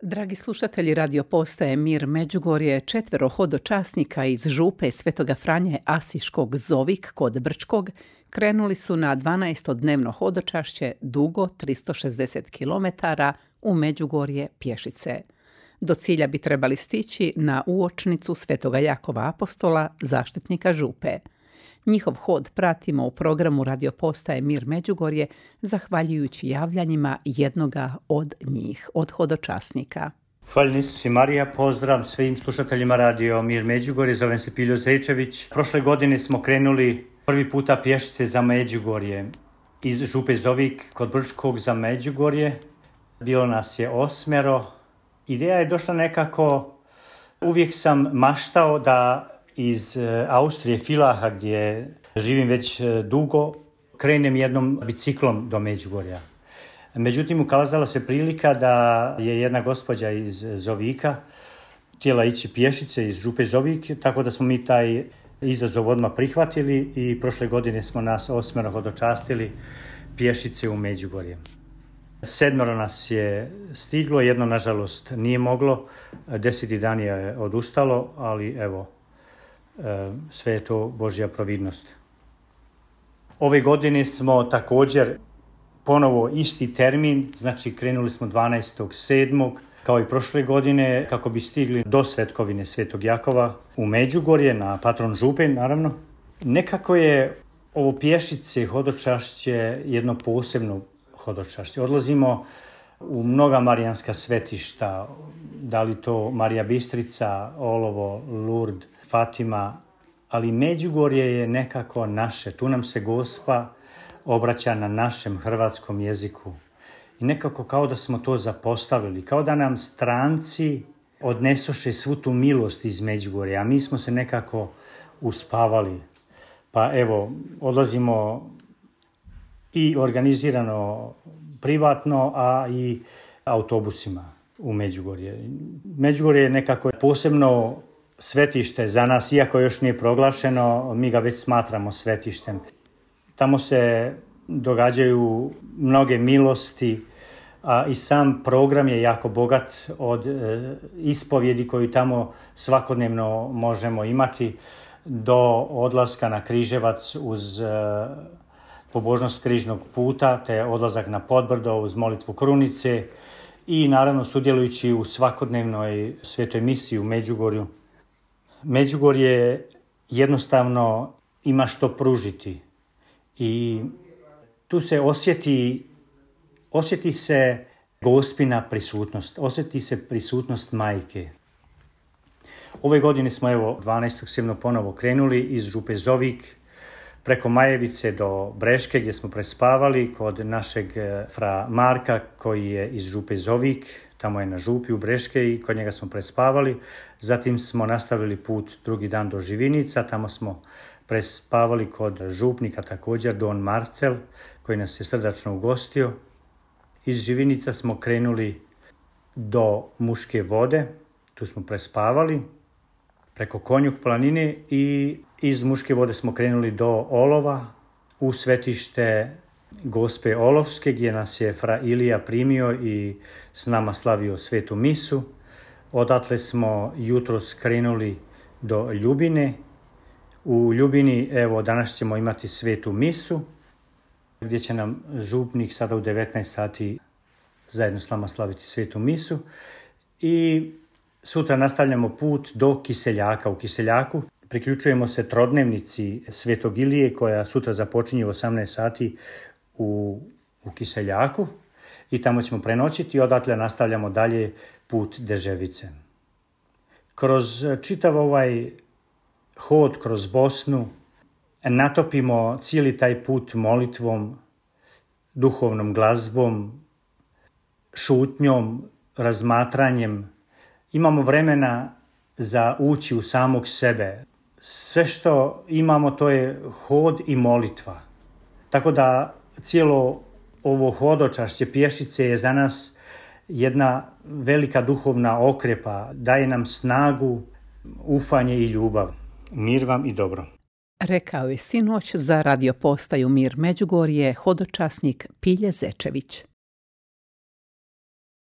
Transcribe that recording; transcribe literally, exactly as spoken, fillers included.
Dragi slušatelji radio postaje Mir Međugorje, četvero hodočasnika iz župe Svetoga Franje Asiškog Zovik kod Brčkog krenuli su na dvanaestodnevno hodočašće dugo tristo šezdeset kilometara u Međugorje pješice. Do cilja bi trebali stići na uočnicu Svetoga Jakova Apostola, zaštitnika župe. Njihov hod pratimo u programu radio postaje Mir Međugorje, zahvaljujući javljanjima jednoga od njih, od hodočasnika. Hvala Isus i Marija, pozdrav svim slušateljima radio Mir Međugorje, zovem se Piljo Zečević. Prošle godine smo krenuli prvi puta pješice za Međugorje, iz župe Zovik kod Brčkog za Međugorje. Bilo nas je osmero. Ideja je došla nekako, uvijek sam maštao da iz Austrije, Villacha, gdje živim već dugo, krenem jednom biciklom do Međugorja. Međutim, ukazala se prilika da je jedna gospođa iz Zovika htjela ići pješice iz župe Zovik, tako da smo mi taj izazov odmah prihvatili i prošle godine smo nas osmero hodočastili pješice u Međugorje. Sedmero nas je stiglo, jedno nažalost nije moglo, deseti dan je odustalo, ali evo, sve je to Božja providnost. Ove godine smo također ponovo isti termin, znači krenuli smo dvanaestog sedmog kao i prošle godine kako bi stigli do svetkovine Svetog Jakova u Međugorje, na patron župe naravno. Nekako je ovo pješice hodočašće jedno posebno hodočašće. Odlazimo u mnoga marijanska svetišta, da li to Marija Bistrica, Olovo, Lurd, Fatima, ali Međugorje je nekako naše. Tu nam se Gospa obraća na našem hrvatskom jeziku. I nekako kao da smo to zapostavili, kao da nam stranci odnesoše svu tu milost iz Međugorja, a mi smo se nekako uspavali. Pa evo, odlazimo i organizirano privatno, a i autobusima u Međugorje. Međugorje je nekako posebno svetište za nas, iako još nije proglašeno, mi ga već smatramo svetištem. Tamo se događaju mnoge milosti, a i sam program je jako bogat od e, ispovjedi koju tamo svakodnevno možemo imati do odlaska na Križevac uz e, pobožnost križnog puta, te odlazak na Podbrdo uz molitvu krunice i naravno sudjelujući u svakodnevnoj svetoj misiji u Međugorju. Međugorje jednostavno ima što pružiti i tu se osjeti, osjeti se Gospina prisutnost, osjeti se prisutnost Majke. Ove godine smo evo dvanaestog sedmog ponovo krenuli iz župe Zovik preko Majevice do Breške gdje smo prespavali kod našeg fra Marka koji je iz župe Zovik, tamo je na župi u Breške i kod njega smo prespavali. Zatim smo nastavili put drugi dan do Živinica, tamo smo prespavali kod župnika također Don Marcel koji nas je srdačno ugostio. Iz Živinica smo krenuli do Muške vode, tu smo prespavali preko Konjuh planine i iz Muške vode smo krenuli do Olova u svetište Gospe Olovske gdje nas je fra Ilija primio i s nama slavio svetu misu. Odatle smo jutros krenuli do Ljubine. U Ljubini evo danas ćemo imati svetu misu gdje će nam župnik sada u devetnaest sati zajedno s nama slaviti svetu misu i sutra nastavljamo put do Kiseljaka. U Kiseljaku priključujemo se trodnevnici Svetog Ilije koja sutra započinje u osamnaest sati u, u Kiseljaku i tamo ćemo prenoćiti i odatle nastavljamo dalje put Deževice. Kroz čitav ovaj hod kroz Bosnu natopimo cijeli taj put molitvom, duhovnom glazbom, šutnjom, razmatranjem. Imamo vremena za ući u samog sebe. Sve što imamo to je hod i molitva. Tako da cijelo ovo hodočašće pješice je za nas jedna velika duhovna okrepa. Daje nam snagu, ufanje i ljubav. Mir vam i dobro. Rekao je sinoć za radio postaju Mir Međugorje hodočasnik Pilje Zečević.